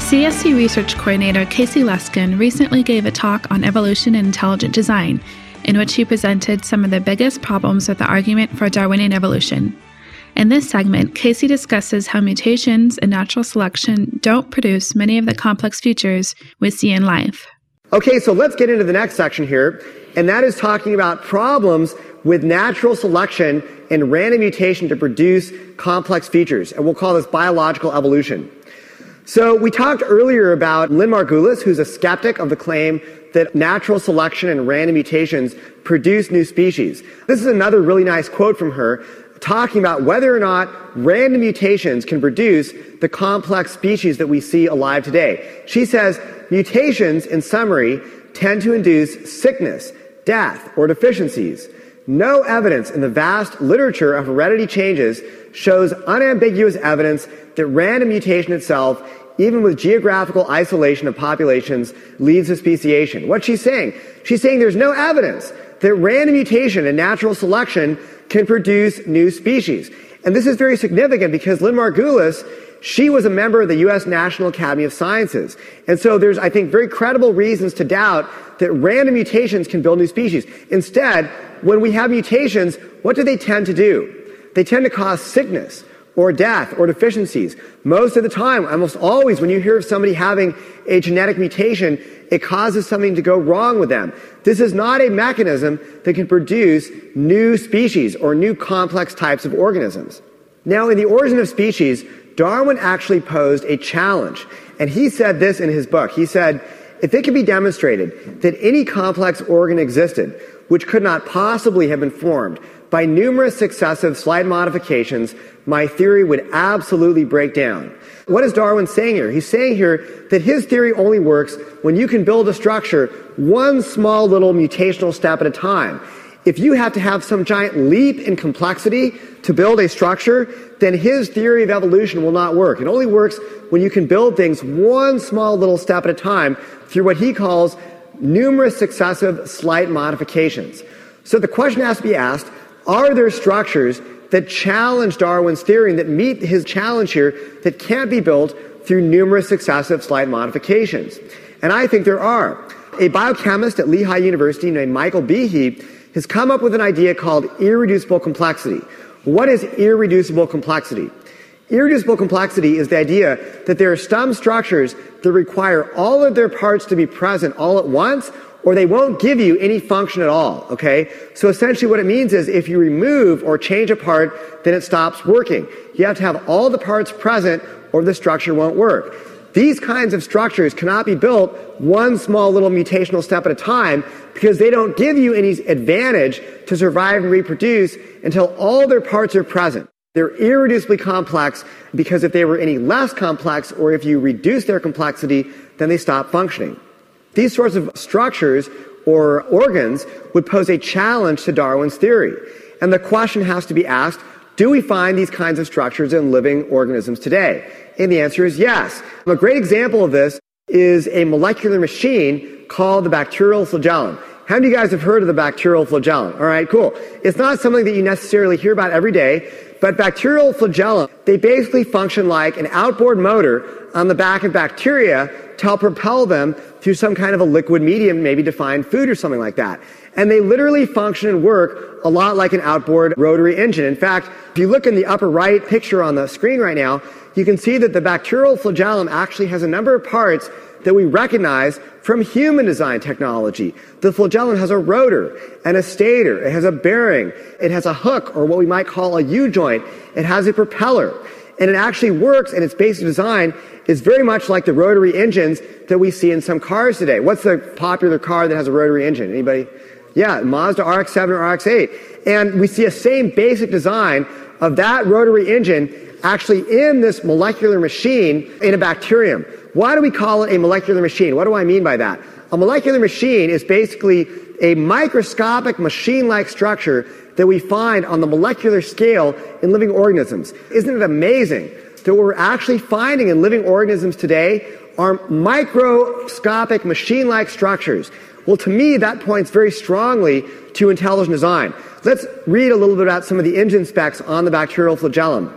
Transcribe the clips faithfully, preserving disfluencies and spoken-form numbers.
C S C Research Coordinator Casey Luskin recently gave a talk on evolution and intelligent design, in which he presented some of the biggest problems with the argument for Darwinian evolution. In this segment, Casey discusses how mutations and natural selection don't produce many of the complex features we see in life. Okay, so let's get into the next section here, and that is talking about problems with natural selection and random mutation to produce complex features, and we'll call this biological evolution. So we talked earlier about Lynn Margulis, who's a skeptic of the claim that natural selection and random mutations produce new species. This is another really nice quote from her, talking about whether or not random mutations can produce the complex species that we see alive today. She says, mutations, in summary, tend to induce sickness, death, or deficiencies. No evidence in the vast literature of heredity changes shows unambiguous evidence that random mutation itself, even with geographical isolation of populations, leads to speciation. What's she saying? She's saying there's no evidence that random mutation and natural selection can produce new species. And this is very significant because Lynn Margulis, she was a member of the U S National Academy of Sciences. And so there's, I think, very credible reasons to doubt that random mutations can build new species. Instead, when we have mutations, what do they tend to do? They tend to cause sickness or death or deficiencies. Most of the time, almost always, when you hear of somebody having a genetic mutation, it causes something to go wrong with them. This is not a mechanism that can produce new species or new complex types of organisms. Now, in The Origin of Species, Darwin actually posed a challenge, and he said this in his book. He said, if it could be demonstrated that any complex organ existed which could not possibly have been formed by numerous successive slight modifications, my theory would absolutely break down. What is Darwin saying here? He's saying here that his theory only works when you can build a structure one small little mutational step at a time. If you have to have some giant leap in complexity to build a structure, then his theory of evolution will not work. It only works when you can build things one small little step at a time through what he calls numerous successive slight modifications. So the question has to be asked, are there structures that challenge Darwin's theory and that meet his challenge here that can't be built through numerous successive slight modifications? And I think there are. A biochemist at Lehigh University named Michael Behe has come up with an idea called irreducible complexity. What is irreducible complexity? Irreducible complexity is the idea that there are some structures that require all of their parts to be present all at once, or they won't give you any function at all, okay? So essentially what it means is if you remove or change a part, then it stops working. You have to have all the parts present or the structure won't work. These kinds of structures cannot be built one small little mutational step at a time because they don't give you any advantage to survive and reproduce until all their parts are present. They're irreducibly complex because if they were any less complex or if you reduce their complexity, then they stop functioning. These sorts of structures or organs would pose a challenge to Darwin's theory. And the question has to be asked, do we find these kinds of structures in living organisms today? And the answer is yes. A great example of this is a molecular machine called the bacterial flagellum. How many of you guys have heard of the bacterial flagellum? All right, cool. It's not something that you necessarily hear about every day, but bacterial flagellum, they basically function like an outboard motor on the back of bacteria to help propel them through some kind of a liquid medium, maybe to find food or something like that. And they literally function and work a lot like an outboard rotary engine. In fact, if you look in the upper right picture on the screen right now, you can see that the bacterial flagellum actually has a number of parts that we recognize from human design technology. The flagellum has a rotor and a stator. It has a bearing. It has a hook, or what we might call a U-joint. It has a propeller. And it actually works, and its basic design is very much like the rotary engines that we see in some cars today. What's the popular car that has a rotary engine? Anybody? Yeah, Mazda R X seven or R X eight. And we see a same basic design of that rotary engine actually in this molecular machine in a bacterium. Why do we call it a molecular machine? What do I mean by that? A molecular machine is basically a microscopic machine-like structure that we find on the molecular scale in living organisms. Isn't it amazing that what we're actually finding in living organisms today are microscopic machine-like structures? Well, to me, that points very strongly to intelligent design. Let's read a little bit about some of the engine specs on the bacterial flagellum.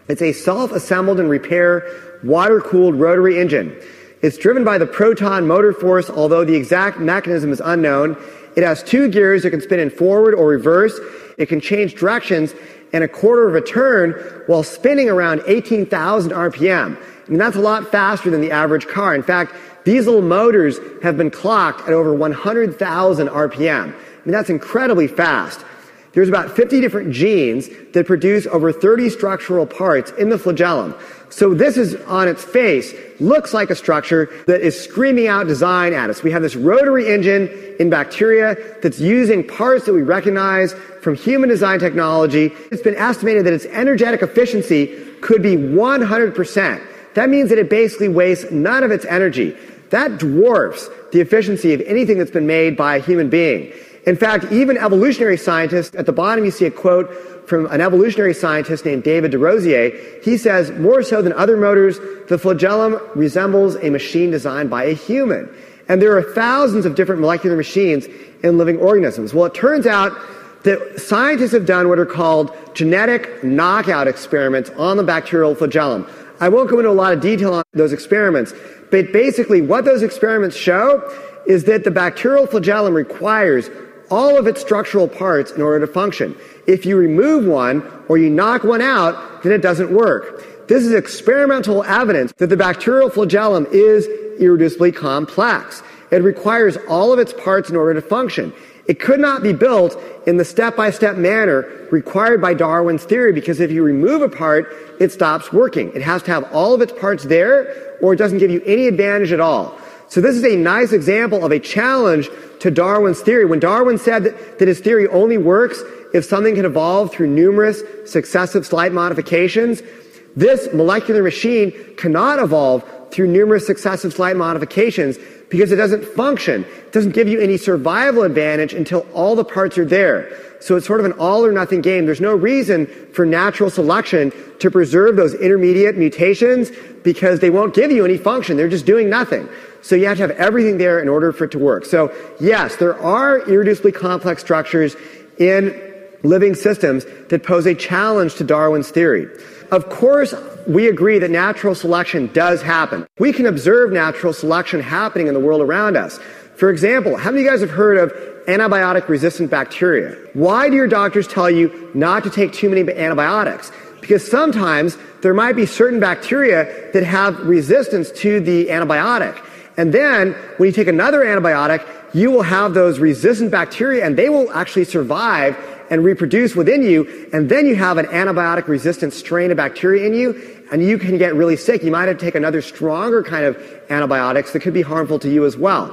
It's a self-assembled and repair water-cooled rotary engine. It's driven by the proton motor force, although the exact mechanism is unknown. It has two gears that can spin in forward or reverse. It can change directions in a quarter of a turn while spinning around eighteen thousand R P M. I mean, that's a lot faster than the average car. In fact, these little motors have been clocked at over one hundred thousand R P M. I mean, that's incredibly fast. There's about fifty different genes that produce over thirty structural parts in the flagellum. So this is, on its face, looks like a structure that is screaming out design at us. We have this rotary engine in bacteria that's using parts that we recognize from human design technology. It's been estimated that its energetic efficiency could be one hundred percent. That means that it basically wastes none of its energy. That dwarfs the efficiency of anything that's been made by a human being. In fact, even evolutionary scientists, at the bottom you see a quote from an evolutionary scientist named David DeRosier. He says, more so than other motors, the flagellum resembles a machine designed by a human. And there are thousands of different molecular machines in living organisms. Well, it turns out that scientists have done what are called genetic knockout experiments on the bacterial flagellum. I won't go into a lot of detail on those experiments, but basically what those experiments show is that the bacterial flagellum requires all of its structural parts in order to function. If you remove one or you knock one out, then it doesn't work. This is experimental evidence that the bacterial flagellum is irreducibly complex. It requires all of its parts in order to function. It could not be built in the step-by-step manner required by Darwin's theory, because if you remove a part, it stops working. It has to have all of its parts there, or it doesn't give you any advantage at all. So this is a nice example of a challenge to Darwin's theory. When Darwin said that, that his theory only works if something can evolve through numerous successive slight modifications, this molecular machine cannot evolve through numerous successive slight modifications because it doesn't function. It doesn't give you any survival advantage until all the parts are there. So it's sort of an all or nothing game. There's no reason for natural selection to preserve those intermediate mutations because they won't give you any function. They're just doing nothing. So you have to have everything there in order for it to work. So yes, there are irreducibly complex structures in living systems that pose a challenge to Darwin's theory. Of course, we agree that natural selection does happen. We can observe natural selection happening in the world around us. For example, how many of you guys have heard of antibiotic-resistant bacteria? Why do your doctors tell you not to take too many antibiotics? Because sometimes there might be certain bacteria that have resistance to the antibiotic. And then when you take another antibiotic, you will have those resistant bacteria and they will actually survive and reproduce within you, and then you have an antibiotic-resistant strain of bacteria in you, and you can get really sick. You might have to take another stronger kind of antibiotics that could be harmful to you as well.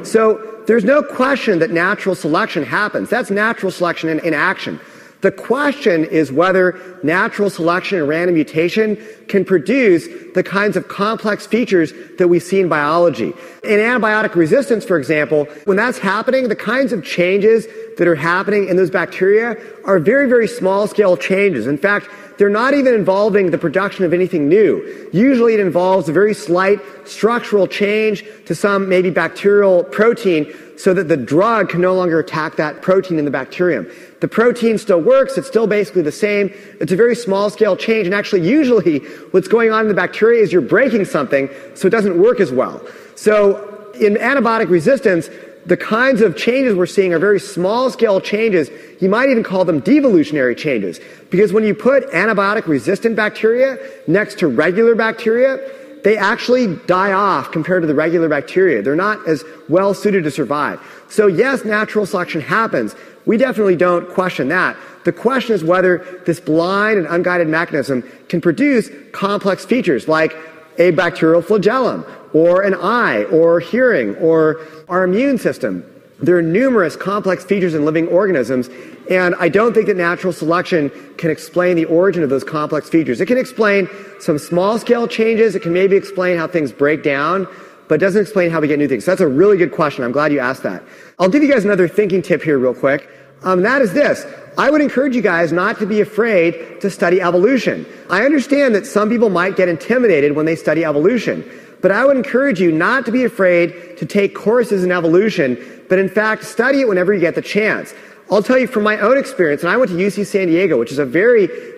So there's no question that natural selection happens. That's natural selection in, in action. The question is whether natural selection and random mutation can produce the kinds of complex features that we see in biology. In antibiotic resistance, for example, when that's happening, the kinds of changes that are happening in those bacteria are very, very small-scale changes. In fact, they're not even involving the production of anything new. Usually it involves a very slight structural change to some maybe bacterial protein so that the drug can no longer attack that protein in the bacterium. The protein still works, it's still basically the same. It's a very small-scale change, and actually usually what's going on in the bacteria is you're breaking something so it doesn't work as well. So in antibiotic resistance, the kinds of changes we're seeing are very small-scale changes. You might even call them devolutionary changes. Because when you put antibiotic-resistant bacteria next to regular bacteria, they actually die off compared to the regular bacteria. They're not as well suited to survive. So yes, natural selection happens. We definitely don't question that. The question is whether this blind and unguided mechanism can produce complex features like a bacterial flagellum, or an eye, or hearing, or our immune system. There are numerous complex features in living organisms, and I don't think that natural selection can explain the origin of those complex features. It can explain some small-scale changes. It can maybe explain how things break down, but it doesn't explain how we get new things. So that's a really good question. I'm glad you asked that. I'll give you guys another thinking tip here real quick. Um, that is this. I would encourage you guys not to be afraid to study evolution. I understand that some people might get intimidated when they study evolution, but I would encourage you not to be afraid to take courses in evolution, but in fact, study it whenever you get the chance. I'll tell you from my own experience, and I went to U C San Diego, which is a very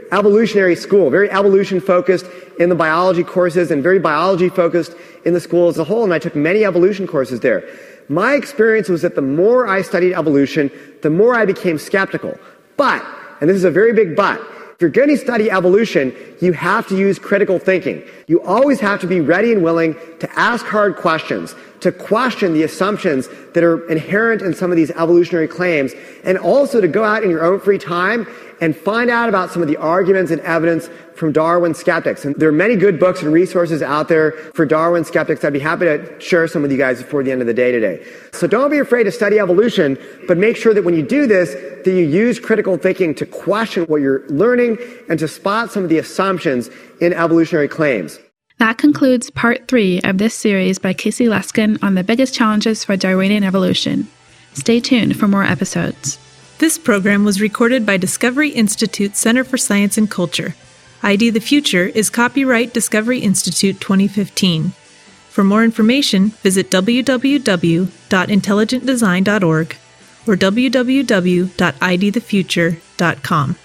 evolutionary school, very evolution focused in the biology courses and very biology focused in the school as a whole. And I took many evolution courses there. My experience was that the more I studied evolution, the more I became skeptical. But, and this is a very big but, if you're going to study evolution, you have to use critical thinking. You always have to be ready and willing to ask hard questions, to question the assumptions that are inherent in some of these evolutionary claims, and also to go out in your own free time and find out about some of the arguments and evidence from Darwin skeptics. And there are many good books and resources out there for Darwin skeptics. I'd be happy to share some with you guys before the end of the day today. So don't be afraid to study evolution, but make sure that when you do this, that you use critical thinking to question what you're learning and to spot some of the assumptions in evolutionary claims. That concludes part three of this series by Casey Luskin on the biggest challenges for Darwinian evolution. Stay tuned for more episodes. This program was recorded by Discovery Institute Center for Science and Culture. I D the Future is copyright Discovery Institute twenty fifteen. For more information, visit w w w dot intelligent design dot org or w w w dot i d the future dot com.